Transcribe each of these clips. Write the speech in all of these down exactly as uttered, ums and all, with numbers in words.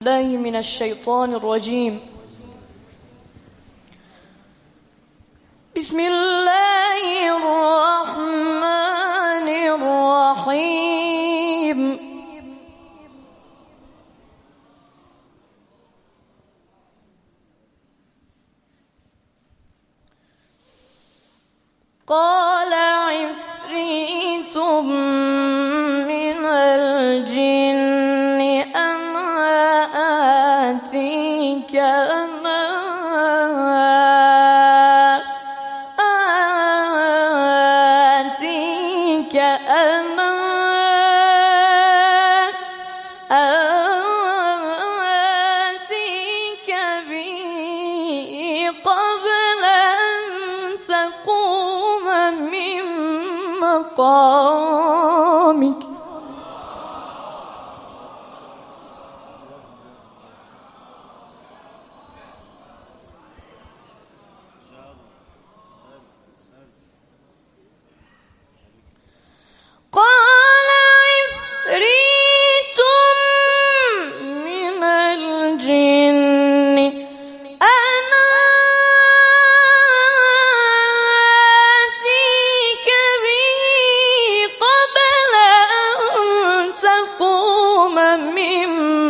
الله من الشيطان الرجيم. بسم الله الرحمن الرحيم. قال عفريت من الجن أنا آتيك أنا آتيك أنا آتيك به قبل أن تقوم من مقامك. قال عفريت من الجن أنا آتيك به قبل أن تقوم من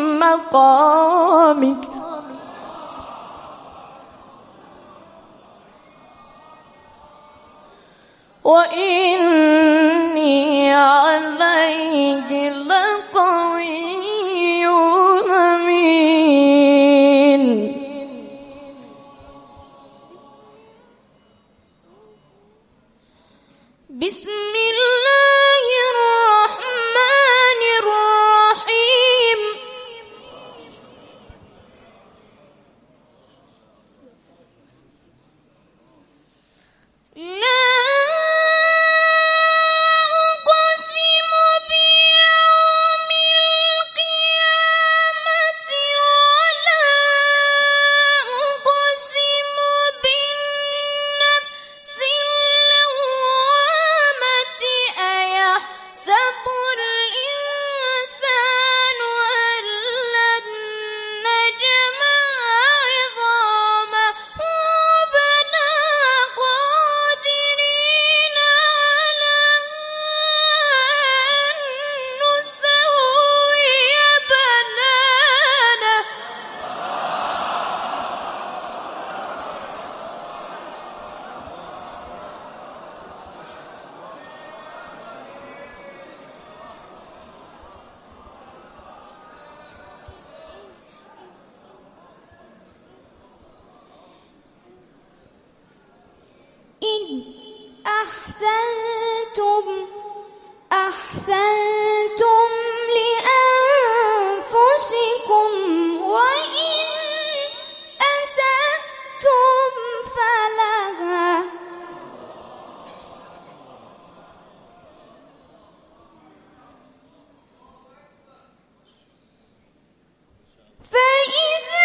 مقامك. وإني عليه لقوي أمين. بسم الله الرحمن الرحيم. لا إن أحسنتم أحسنتم لأنفسكم وإن أسأتم فلها. فإذا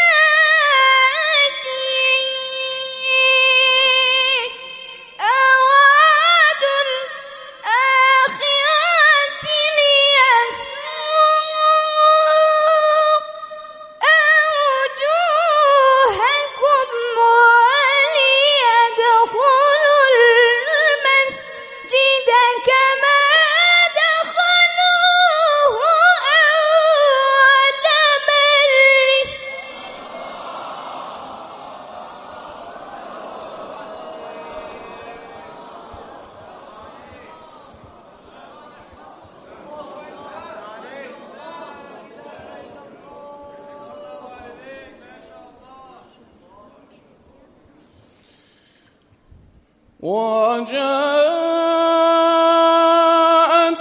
وجاءت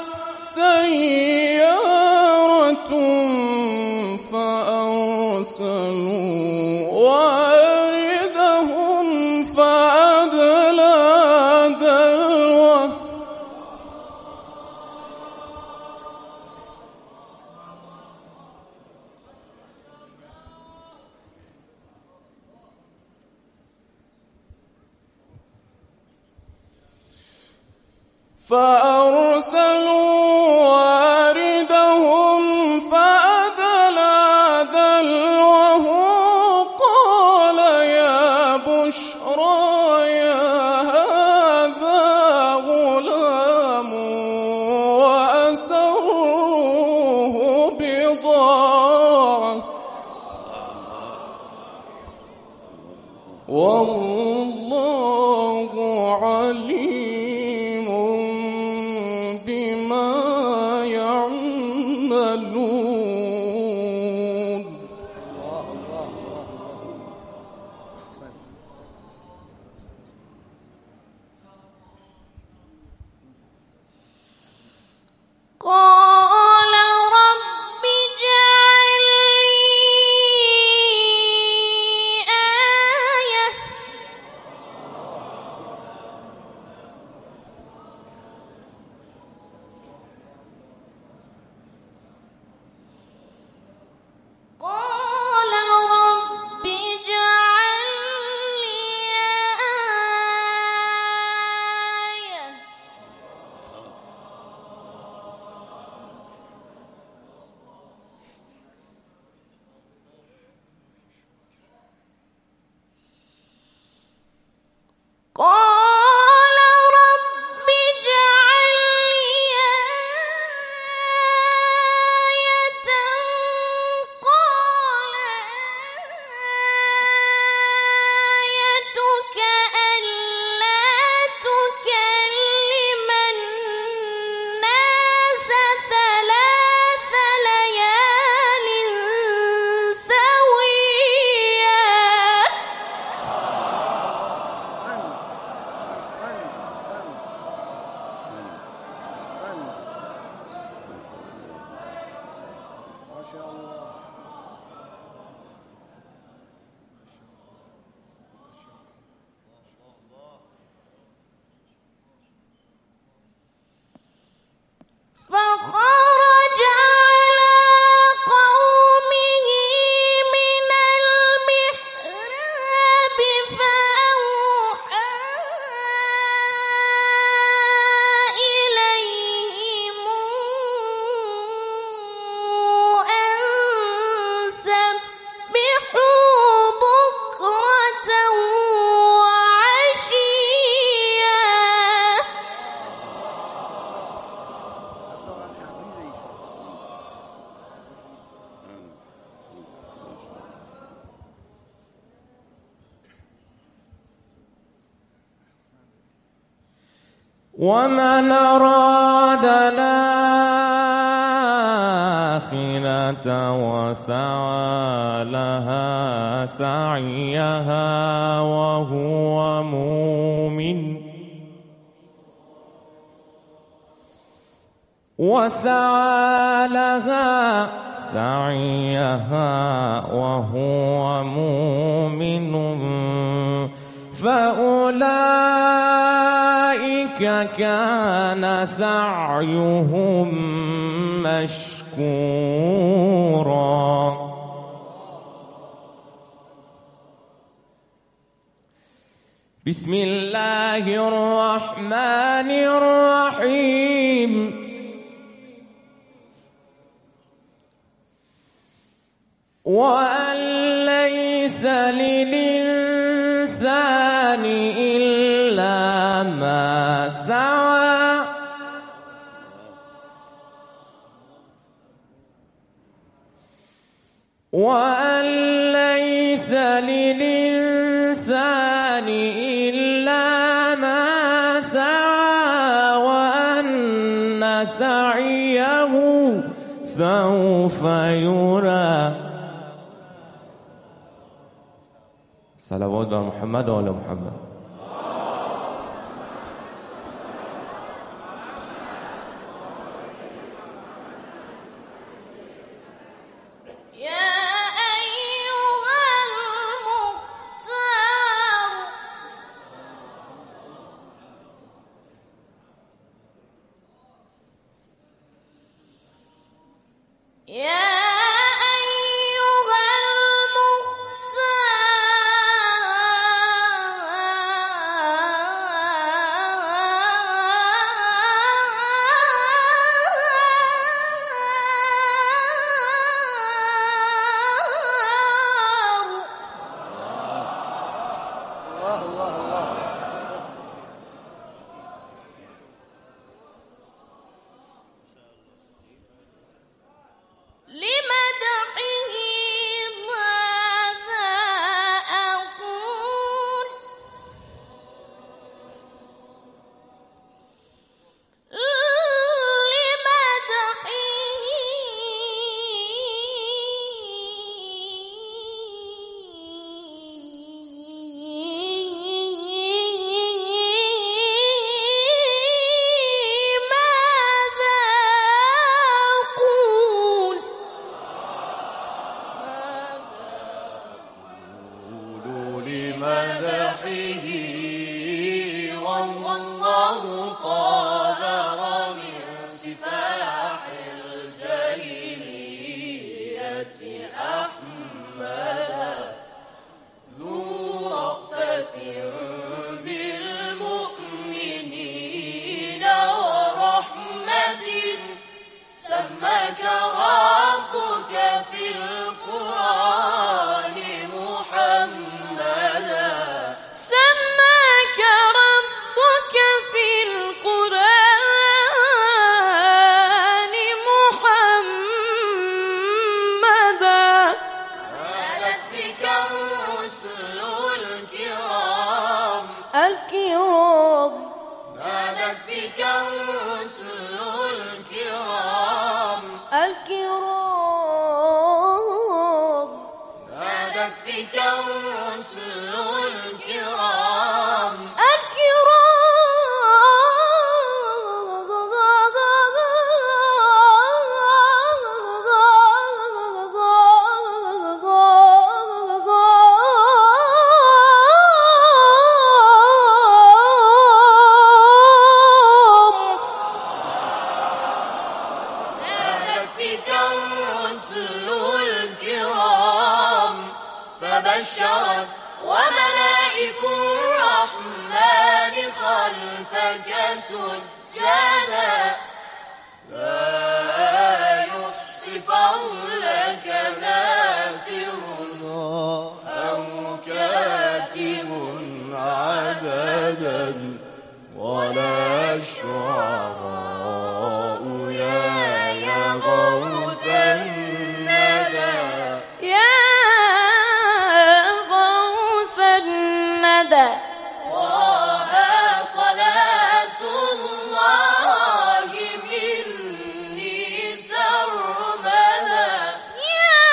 سيارة فأرسلوا واردهم فأدلى دلوه فأرسلوا واردهم فأدلى دلوه والله عليم بما يعملون. الله الله الله الله. أحسنت. قال رب اجعل لي آية قال رب اجعل لي آية قال رب اجعل لي آية قال آيتك ألا تكلم الناس ثلاث ليال سويا. أحسنت أحسنت أحسنت أحسنت. ما شاء الله. فخرج على قومه من المحراب فأوحى إليهم أن سبحوا بكرة وعشيا. أصغر تعبيري. ومن أراد الآخرة وسعى لها سعيها وهو مؤمن وسعى لها سعيها وهو مؤمن فأولئك كان سعيهم مشكورا. بسم الله الرحمن الرحيم. وأن ليس للإنسان إلا ما سعى وأن ليس للإنسان إلا ما سعى وأن سعيه سوف يرى. صلوات على محمد وعلى محمد. يا أيها المختار يا أيها المختار مدحه والله قادر من سفاح الجاهلية أحمدا ذو رأفة بالمؤمنين ورحمة سماك ربك في القرآن محمدا سماك ربك في القرآن محمدا نادت بك الرسل الكرام الكرام نادت بك الرسل الكرام الكرام نادت بك الرسل الكرام نادت بك الرسل الكرام فبشرت وملائك الرحمن خلفك سجدا لا يحصي فضلك ناثر أو كاتب عددا ولا الشعراء يا غوث الندى يا غوث الندى طه صلاة الله مني سرمدا يا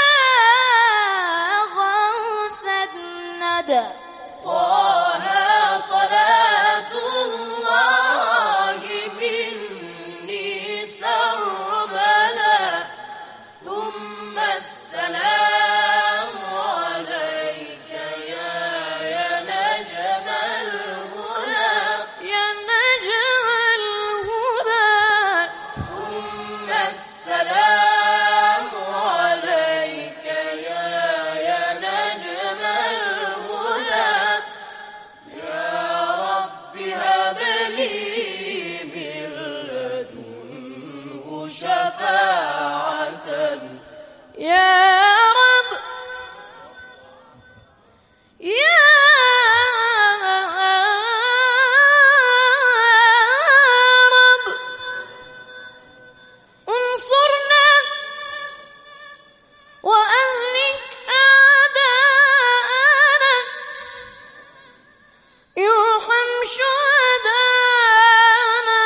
غوث الندى طه صلاة الله مني سرمدا ثم السلام عليك يا يا نجم الهدى يا نجم الهدى ثم السلام عليك يا يا نجم الهدى يا رب هب لي من لدنه شفاعة يا رب يا رب انصرنا وأهلك أعداءنا يرحم شهدانا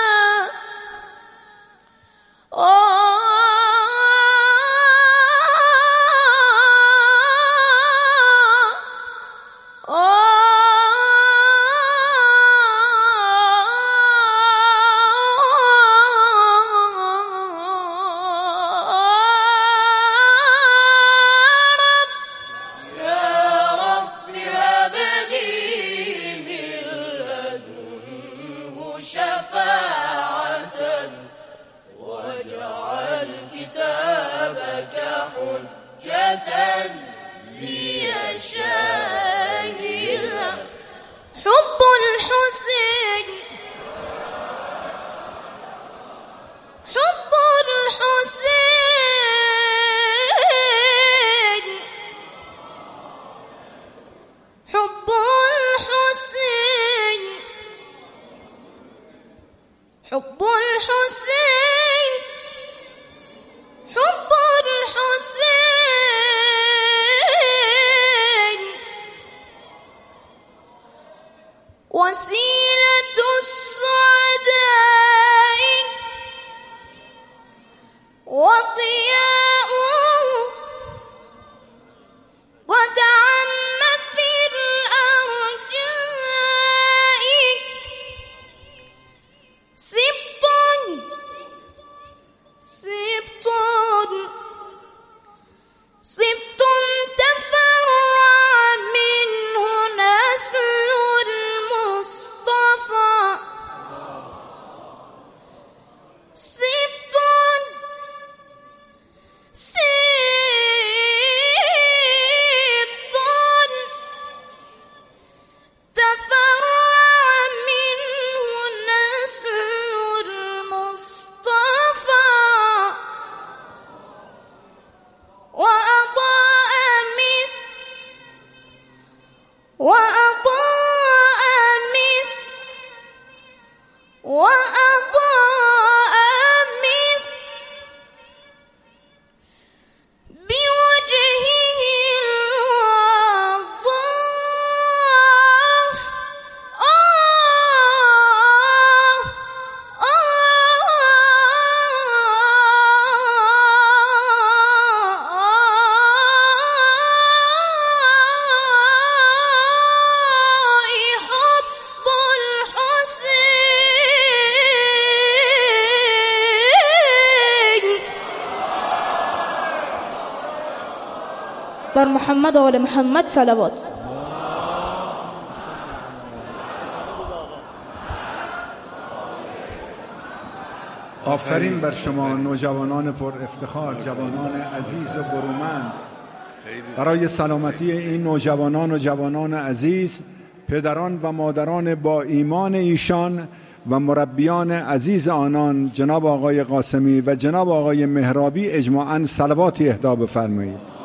يا رب هب لي من لدنه شفاعة واجعل كتابك حجة لي شاهدا حب الحسين حب الحسين حب الحسين حب الحسين حب الحسين وسيلة السعداء وضياء وتعم في الأرجاء سبط محمد و آل محمد صلوات. آفرین بر شما نوجوانان پر افتخار، جوانان عزیز و برومند. برای سلامتی این نوجوانان و جوانان عزیز، پدران و مادران با ایمان ایشان و مربیان عزیز آنان جناب آقای قاسمی و جناب آقای مهرابی اجماعاً صلواتی اهدا بفرمایید.